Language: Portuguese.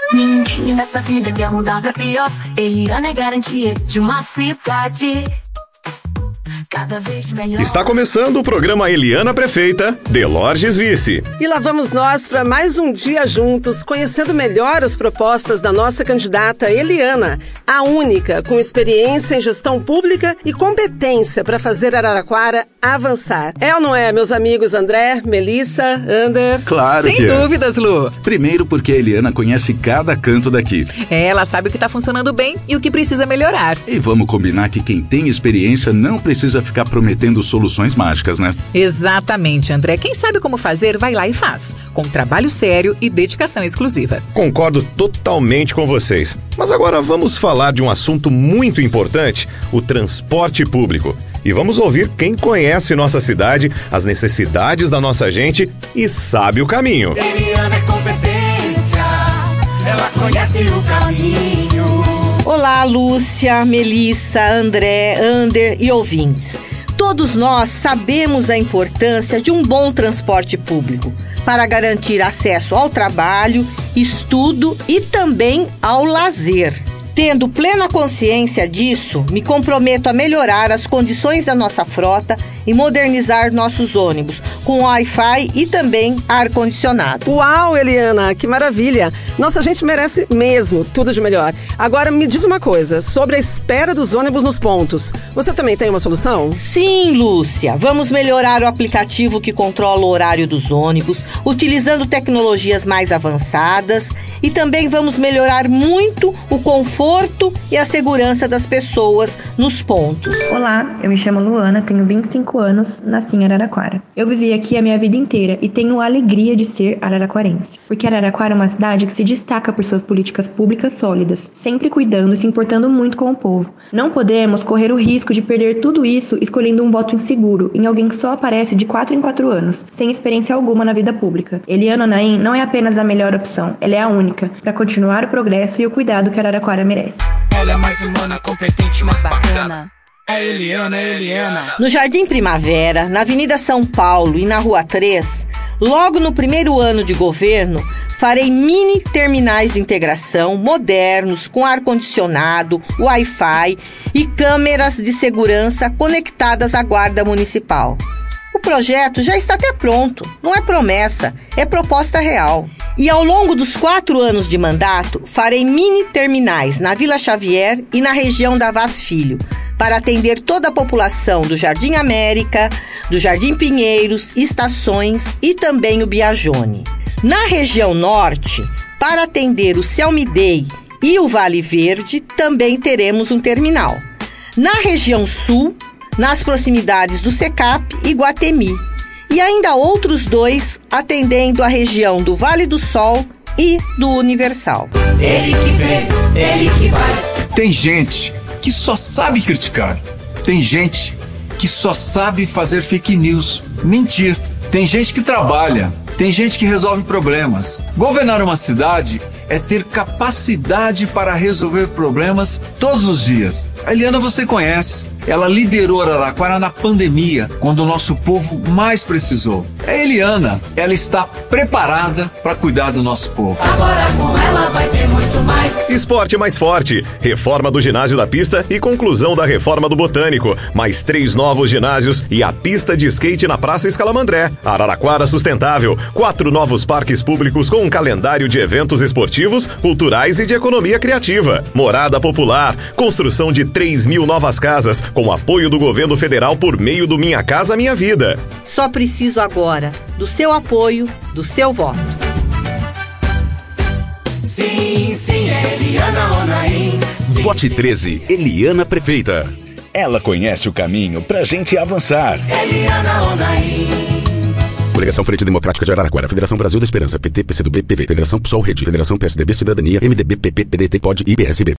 Ninguém nessa vida quer mudar pra pior. Eliana é garantia de uma cidade cada vez melhor. Está começando o programa Eliana Prefeita, Delorges Vice. E lá vamos nós para mais um dia juntos, conhecendo melhor as propostas da nossa candidata Eliana, a única com experiência em gestão pública e competência para fazer Araraquara avançar. É ou não é, meus amigos André, Melissa, Ander? Claro Sem que é. dúvidas, Lu. Primeiro porque a Eliana conhece cada canto daqui. Ela sabe o que está funcionando bem e o que precisa melhorar. E vamos combinar que quem tem experiência não precisa ficar prometendo soluções mágicas, né? Exatamente, André. Quem sabe como fazer, vai lá e faz. Com trabalho sério e dedicação exclusiva. Concordo totalmente com vocês. Mas agora vamos falar de um assunto muito importante, o transporte público. E vamos ouvir quem conhece nossa cidade, as necessidades da nossa gente e sabe o caminho. Eliana é competência, ela conhece o caminho. Olá, Lúcia, Melissa, André, Ander e ouvintes. Todos nós sabemos a importância de um bom transporte público para garantir acesso ao trabalho, estudo e também ao lazer. Tendo plena consciência disso, me comprometo a melhorar as condições da nossa frota e modernizar nossos ônibus com Wi-Fi e também ar-condicionado. Uau, Eliana, que maravilha! Nossa gente merece mesmo tudo de melhor. Agora me diz uma coisa, sobre a espera dos ônibus nos pontos. Você também tem uma solução? Sim, Lúcia. Vamos melhorar o aplicativo que controla o horário dos ônibus, utilizando tecnologias mais avançadas, e também vamos melhorar muito o conforto e a segurança das pessoas nos pontos. Olá, eu me chamo Luana, tenho 25 anos, nasci em Araraquara. Eu vivi aqui a minha vida inteira e tenho a alegria de ser araraquarense, porque Araraquara é uma cidade que se destaca por suas políticas públicas sólidas, sempre cuidando e se importando muito com o povo. Não podemos correr o risco de perder tudo isso escolhendo um voto inseguro em alguém que só aparece de 4 em 4 anos, sem experiência alguma na vida pública. Eliana Naim não é apenas a melhor opção, ela é a única, para continuar o progresso e o cuidado que Araraquara merece. Ela é mais humana, competente, mais bacana. É Eliana, é Eliana. No Jardim Primavera, na Avenida São Paulo e na Rua 3, logo no primeiro ano de governo, farei mini terminais de integração modernos, com ar-condicionado, Wi-Fi e câmeras de segurança conectadas à Guarda Municipal. O projeto já está até pronto, não é promessa, é proposta real. E ao longo dos 4 anos de mandato, farei mini terminais na Vila Xavier e na região da Vaz Filho, para atender toda a população do Jardim América, do Jardim Pinheiros, Estações e também o Biajone. Na região norte, para atender o Celmidei e o Vale Verde, também teremos um terminal. Na região sul, nas proximidades do Secap e Guatemi. E ainda outros 2 atendendo a região do Vale do Sol e do Universal. Ele que fez, ele que faz. Tem gente que só sabe criticar. Tem gente que só sabe fazer fake news, mentir. Tem gente que trabalha. Tem gente que resolve problemas. Governar uma cidade é ter capacidade para resolver problemas todos os dias. A Eliana você conhece. Ela liderou Araraquara na pandemia, quando o nosso povo mais precisou. É a Eliana. Ela está preparada para cuidar do nosso povo. Agora com ela vai ter muito mais. Esporte mais forte, reforma do ginásio da pista e conclusão da reforma do Botânico. Mais 3 novos ginásios e a pista de skate na Praça Escalamandré. Araraquara sustentável, 4 novos parques públicos com um calendário de eventos esportivos, culturais e de economia criativa. Morada popular, construção de 3.000 novas casas, com apoio do governo federal por meio do Minha Casa Minha Vida. Só preciso agora do seu apoio, do seu voto. Sim, sim, é Eliana Onaim. Vote 13, Eliana Prefeita. Ela conhece o caminho pra gente avançar. Eliana Onaim. Coligação Frente Democrática de Araraquara, Federação Brasil da Esperança, PT, PCdoB, PV, Federação PSOL Rede, Federação PSDB, Cidadania, MDB, PP, PDT, POD e PSB.